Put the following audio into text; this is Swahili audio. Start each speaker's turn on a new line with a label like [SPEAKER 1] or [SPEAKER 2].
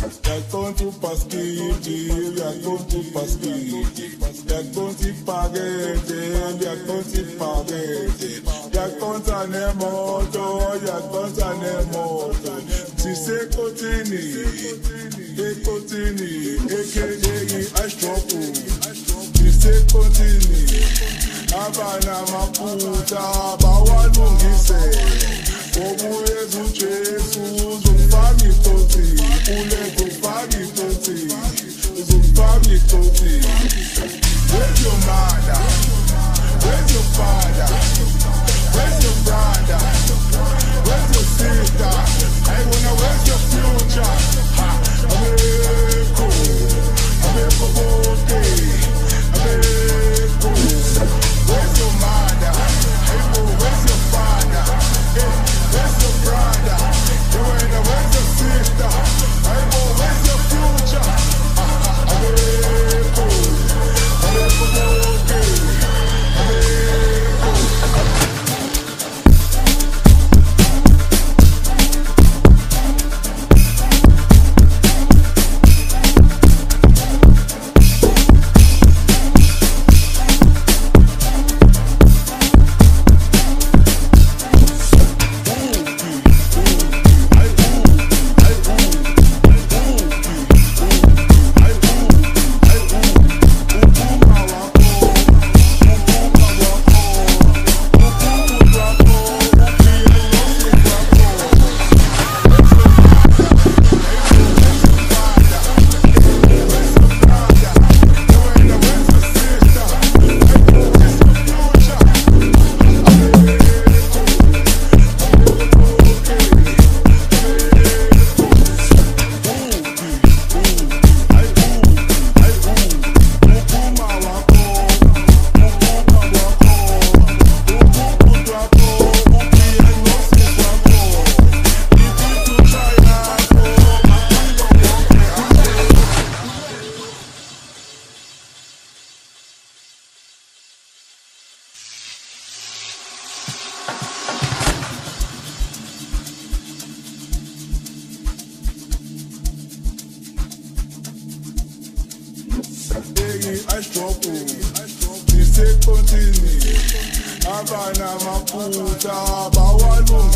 [SPEAKER 1] Racconti paschiti, racconti paschiti, racconti spaghetti, racconti spaghetti, racconta nel moto, racconta nel moto. Ci sei continui, e che devi a scioppo. Ci sei continui, abana maputa, bawa lungise. Obu Yesu Jesu, Zumfami Toti, Ule Zumfami Toti, Zumfami Toti. Where's your mother? Where's your father? Where's your brother? Where's your sister? I wanna where's your future? Ha! Ameko, Ameko Bote, Ameko. Where's your mother? Where's your father? Where's your brother? Where's your sister? Where's your future? Ameko, Ameko Bote, a scioppo, ci sei continui, abana maputa, bawa lungi.